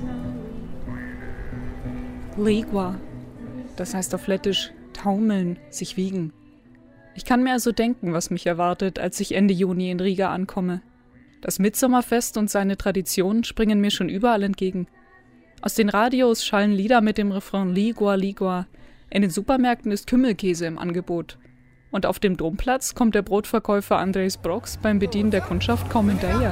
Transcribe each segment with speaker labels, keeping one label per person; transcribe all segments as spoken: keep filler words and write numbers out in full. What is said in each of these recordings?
Speaker 1: Ligua, das heißt auf Lettisch taumeln, sich wiegen. Ich kann mir also denken, was mich erwartet, als ich Ende Juni in Riga ankomme. Das Mitsommerfest und seine Traditionen springen mir schon überall entgegen. Aus den Radios schallen Lieder mit dem Refrain Ligua, Ligua. In den Supermärkten ist Kümmelkäse im Angebot. Und auf dem Domplatz kommt der Brotverkäufer Andrejs Broks beim Bedienen der Kundschaft kaum hinterher.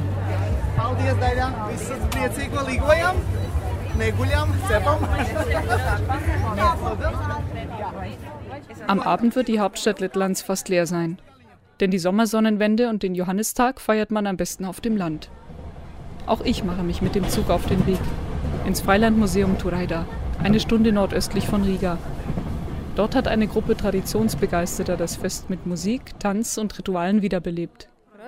Speaker 1: Am Abend wird die Hauptstadt Lettlands fast leer sein. Denn die Sommersonnenwende und den Johannistag feiert man am besten auf dem Land. Auch ich mache mich mit dem Zug auf den Weg ins Freilandmuseum Turaida, eine Stunde nordöstlich von Riga. Dort hat eine Gruppe Traditionsbegeisterter das Fest mit Musik, Tanz und Ritualen wiederbelebt.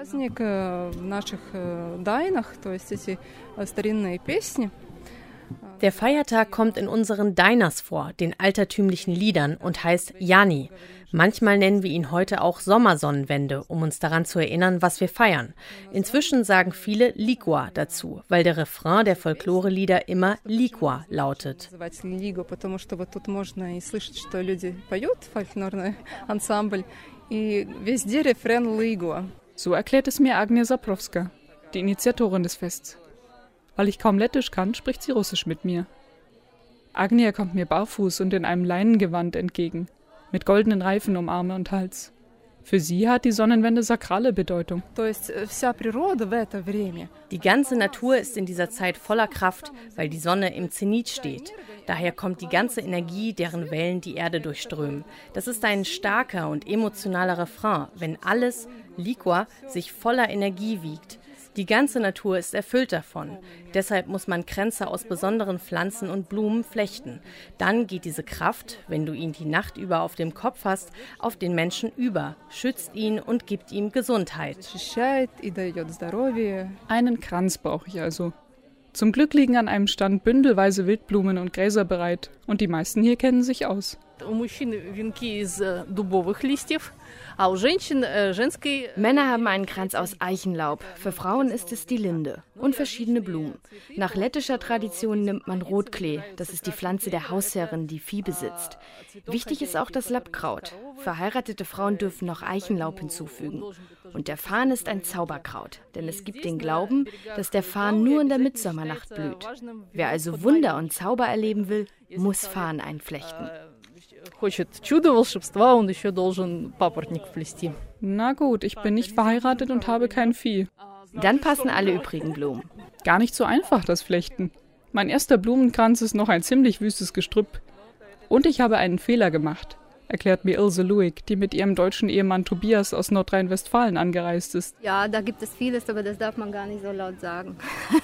Speaker 2: Der Feiertag kommt in unseren Dainas vor, den altertümlichen Liedern, und heißt Jani. Manchmal nennen wir ihn heute auch Sommersonnenwende, um uns daran zu erinnern, was wir feiern. Inzwischen sagen viele Ligua dazu, weil der Refrain der Folklore-Lieder immer Ligua lautet.
Speaker 1: So erklärt es mir Agnia Zabrowska, die Initiatorin des Fests. Weil ich kaum Lettisch kann, spricht sie Russisch mit mir. Agnia kommt mir barfuß und in einem Leinengewand entgegen, mit goldenen Reifen um Arme und Hals. Für sie hat die Sonnenwende sakrale Bedeutung.
Speaker 2: Die ganze Natur ist in dieser Zeit voller Kraft, weil die Sonne im Zenit steht. Daher kommt die ganze Energie, deren Wellen die Erde durchströmen. Das ist ein starker und emotionaler Refrain, wenn alles, Ligua, sich voller Energie wiegt. Die ganze Natur ist erfüllt davon. Deshalb muss man Kränze aus besonderen Pflanzen und Blumen flechten. Dann geht diese Kraft, wenn du ihn die Nacht über auf dem Kopf hast, auf den Menschen über, schützt ihn und gibt ihm Gesundheit.
Speaker 1: Einen Kranz brauche ich also. Zum Glück liegen an einem Stand bündelweise Wildblumen und Gräser bereit. Und die meisten hier kennen sich aus.
Speaker 3: Männer haben einen Kranz aus Eichenlaub, für Frauen ist es die Linde und verschiedene Blumen. Nach lettischer Tradition nimmt man Rotklee, das ist die Pflanze der Hausherrin, die Vieh besitzt. Wichtig ist auch das Lappkraut. Verheiratete Frauen dürfen noch Eichenlaub hinzufügen. Und der Farn ist ein Zauberkraut, denn es gibt den Glauben, dass der Farn nur in der Mitsommernacht blüht. Wer also Wunder und Zauber erleben will, muss Farn einflechten.
Speaker 1: Na gut, ich bin nicht verheiratet und habe kein Vieh.
Speaker 3: Dann passen alle übrigen Blumen.
Speaker 1: Gar nicht so einfach, das Flechten. Mein erster Blumenkranz ist noch ein ziemlich wüstes Gestrüpp. Und ich habe einen Fehler gemacht, erklärt mir Ilse Luig, die mit ihrem deutschen Ehemann Tobias aus Nordrhein-Westfalen angereist ist.
Speaker 4: Ja, da gibt es vieles, aber das darf man gar nicht so laut sagen.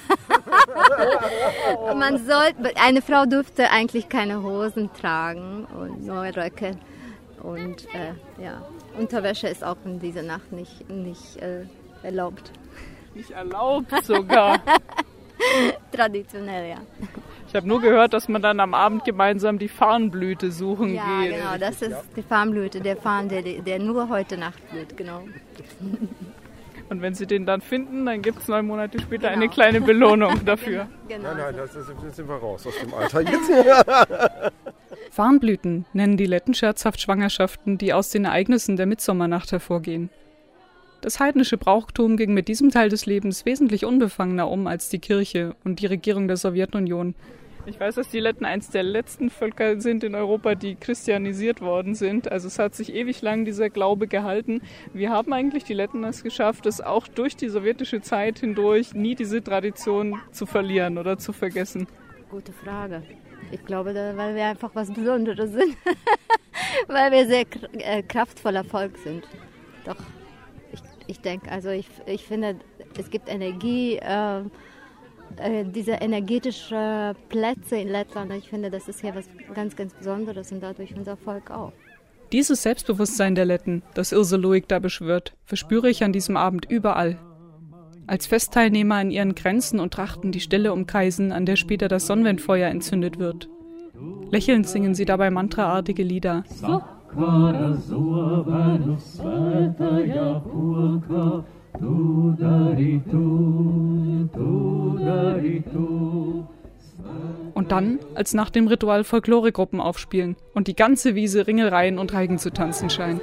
Speaker 4: Man sollte, eine Frau dürfte eigentlich keine Hosen tragen und nur Röcke. Und äh, ja, Unterwäsche ist auch in dieser Nacht nicht, nicht äh, erlaubt.
Speaker 1: Nicht erlaubt sogar?
Speaker 4: Traditionell, ja.
Speaker 1: Ich habe nur gehört, dass man dann am Abend gemeinsam die Farnblüte suchen
Speaker 4: ja,
Speaker 1: geht.
Speaker 4: Ja, genau, das ist die Farnblüte, der Farn, der, der nur heute Nacht blüht, genau.
Speaker 1: Und wenn Sie den dann finden, dann gibt es neun Monate später genau. eine kleine Belohnung dafür.
Speaker 5: Genau. Nein, nein, das, das sind wir raus aus dem Alter jetzt.
Speaker 1: Farnblüten nennen die Letten scherzhaft Schwangerschaften, die aus den Ereignissen der Mitsommernacht hervorgehen. Das heidnische Brauchtum ging mit diesem Teil des Lebens wesentlich unbefangener um als die Kirche und die Regierung der Sowjetunion. Ich weiß, dass die Letten eins der letzten Völker sind in Europa, die christianisiert worden sind. Also es hat sich ewig lang dieser Glaube gehalten. Wie haben eigentlich die Letten es geschafft, es auch durch die sowjetische Zeit hindurch nie diese Tradition zu verlieren oder zu vergessen?
Speaker 4: Gute Frage. Ich glaube, weil wir einfach was Besonderes sind. Weil wir sehr kraftvoller Volk sind. Doch, ich, ich denke, also ich, ich finde, es gibt Energie, äh, diese energetischen Plätze in Lettland, ich finde, das ist hier was ganz, ganz Besonderes und dadurch unser Volk auch.
Speaker 1: Dieses Selbstbewusstsein der Letten, das Ilse Luig da beschwört, verspüre ich an diesem Abend überall. Als Festteilnehmer an ihren Kränzen und Trachten die Stelle umkreisen, an der später das Sonnenwendfeuer entzündet wird. Lächelnd singen sie dabei mantraartige Lieder. Dann, als nach dem Ritual Folkloregruppen aufspielen und die ganze Wiese Ringelreihen und Reigen zu tanzen scheint.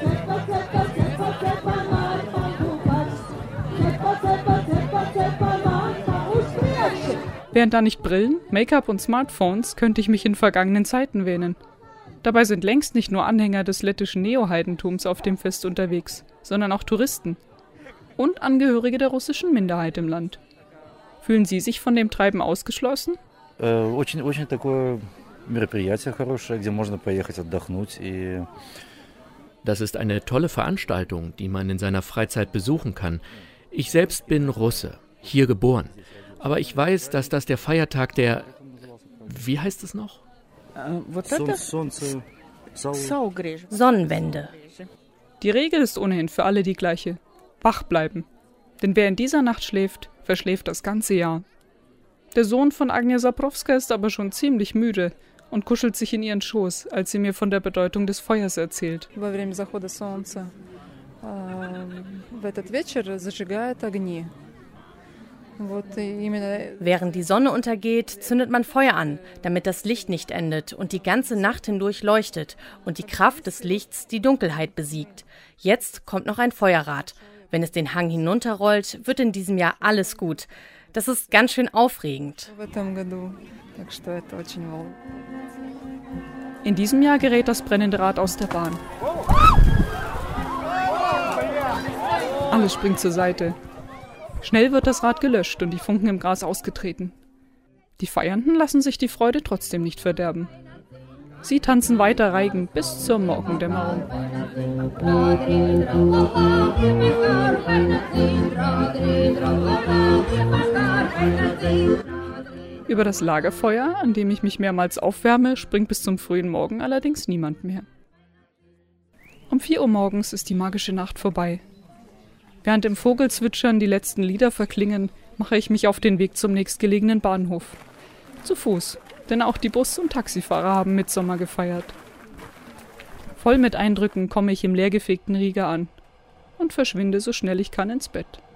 Speaker 1: Wären da nicht Brillen, Make-up und Smartphones, könnte ich mich in vergangenen Zeiten wähnen. Dabei sind längst nicht nur Anhänger des lettischen Neoheidentums auf dem Fest unterwegs, sondern auch Touristen und Angehörige der russischen Minderheit im Land. Fühlen Sie sich von dem Treiben ausgeschlossen?
Speaker 6: Очень, очень такое мероприятие хорошее, где можно поехать отдохнуть и
Speaker 7: Das ist eine tolle Veranstaltung, die man in seiner Freizeit besuchen kann. Ich selbst bin Russe, hier geboren. Aber ich weiß, dass das der Feiertag der... Wie heißt es noch?
Speaker 2: Sonnenwende.
Speaker 1: Die Regel ist ohnehin für alle die gleiche. Wach bleiben. Denn wer in dieser Nacht schläft, verschläft das ganze Jahr. Der Sohn von Agnia Zabrowska ist aber schon ziemlich müde und kuschelt sich in ihren Schoß, als sie mir von der Bedeutung des Feuers erzählt.
Speaker 2: Während die Sonne untergeht, zündet man Feuer an, damit das Licht nicht endet und die ganze Nacht hindurch leuchtet und die Kraft des Lichts die Dunkelheit besiegt. Jetzt kommt noch ein Feuerrad. Wenn es den Hang hinunterrollt, wird in diesem Jahr alles gut. Das ist ganz schön aufregend.
Speaker 1: In diesem Jahr gerät das brennende Rad aus der Bahn. Alles springt zur Seite. Schnell wird das Rad gelöscht und die Funken im Gras ausgetreten. Die Feiernden lassen sich die Freude trotzdem nicht verderben. Sie tanzen weiter Reigen bis zur Morgendämmerung. Über das Lagerfeuer, an dem ich mich mehrmals aufwärme, springt bis zum frühen Morgen allerdings niemand mehr. Um vier Uhr morgens ist die magische Nacht vorbei. Während im Vogelzwitschern die letzten Lieder verklingen, mache ich mich auf den Weg zum nächstgelegenen Bahnhof. Zu Fuß, denn auch die Bus- und Taxifahrer haben Mittsommer gefeiert. Voll mit Eindrücken komme ich im leergefegten Riga an und verschwinde so schnell ich kann ins Bett.